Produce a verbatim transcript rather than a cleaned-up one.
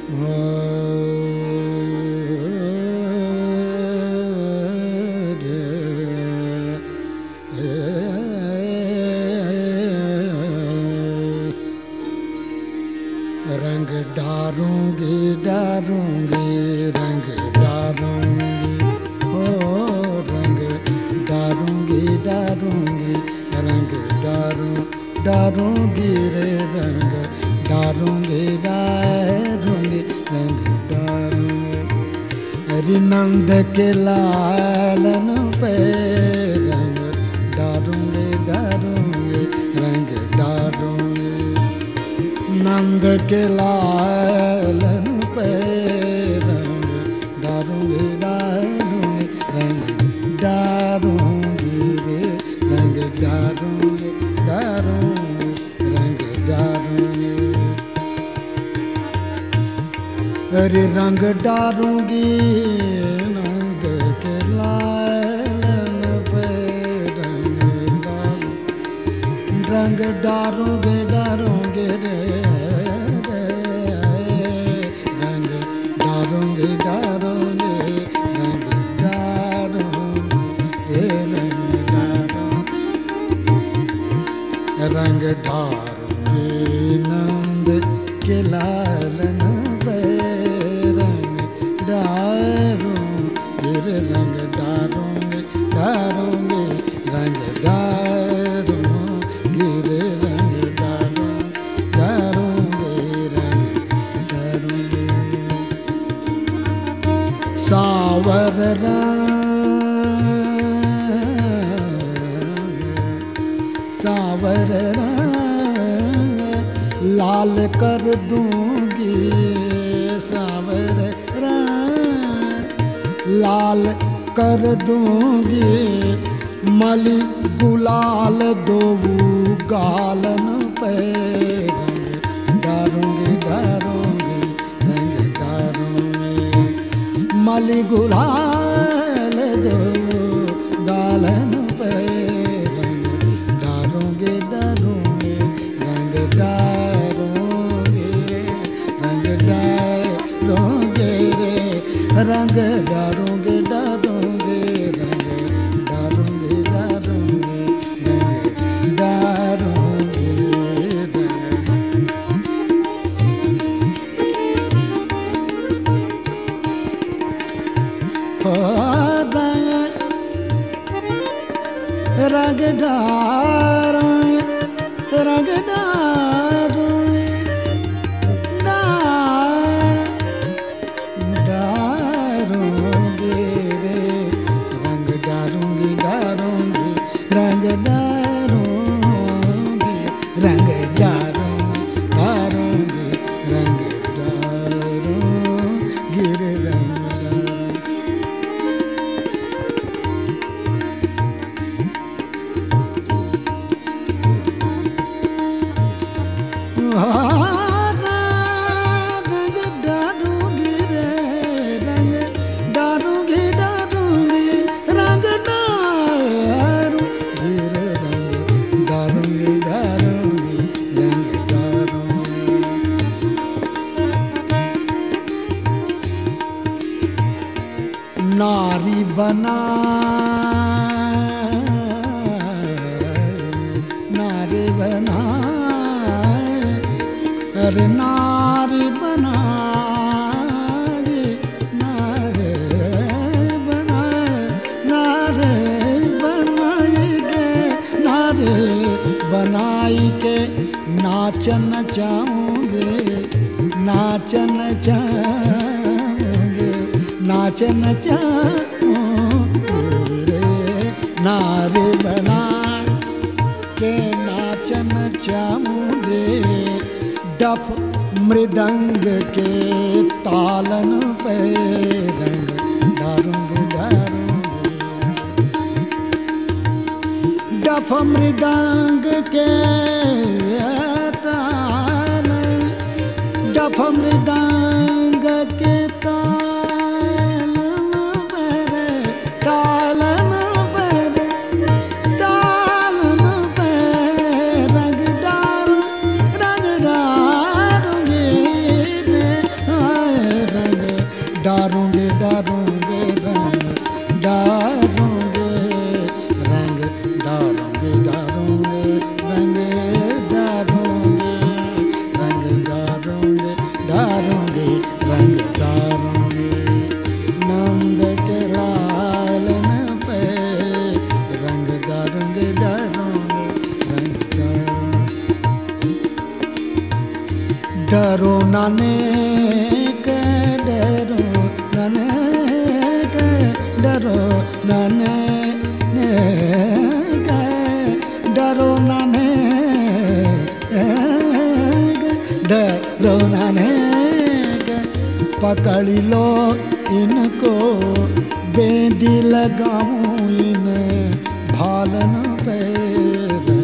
रंग डारूंगी डारूंगी रंग डारूंगी ओ रंग डारूंगी डारूंगी रंग डारू डारूंगी रे रंग डारूंगी डारूंगी रंग डारूंगी हरि नंद के लालन पे रंग डारूंगी डारूंगी रंग डारूंगी नंद के लालन पे रंग डारूंगी डारूंगी रंग डारूंगी रे रंग डारूंगी डारूंगी रंग डारूंगी अरे रंग डारूंगी नंद के लालन पे रंग डारूंगी रंग डारूंगी डारूंगी रे रंग डारूंगी डारूंगी रंग डारूंगी रे रंग डारूंगी रंग डारूंगी नंद के लालन पे रंग डारूंगी रे रंग डारूंगी डारूंगी रंग डारूंगी रे रंग डारूंगी डारूंगी रंग डारूंगी सावर रंग सावर रंग लाल कर दूंगी सावर रंग लाल कर दूंगी मली गुलाल दो गालन पे रंग डारूंगी डारूंगी रंग डारूंगी मली गुलाल दो गालन पे रंग डारूंगी डारूंगी रंग डारूंगी रंग डारूंगी रे रंग डारूंगी डारूंगी रंग डारूंगी डारूंगी रंग डारूंगी रंग डारूंगी रंग डारूंगी डारूंगी रे रंग डारूंगी डारूंगी रंग डारूंगी रंग डारूंगी डारूंगी रंग डारूंगी रे रंग रंग डारूंगी रे रंग डारूंगी डारूंगी रंग डारूंगी रे रंग डारूंगी डारूंगी रंग डारूंगी नारी बना नारी बना अरे नारी बना रे नारे बना नारे बनाई के नारे बनाई के नाचन चाहूँगे नाचन चाहूँगे नाचन चाहूँगे रे नारे बना के नाचन चाहूँगे डफ मृदंग के तालन पे रंग डारूंगी डारूंगी डफ मृदंग के तालन डफ मृदंग के तालन पर तालन पर तालन पर रंग डारू रंग डारूंगी रे डरो नानक डरो नानक डरो नानक डरो नानक डरो नानक पकड़ लो इनको बेंदी लगाऊं इन भालन पैर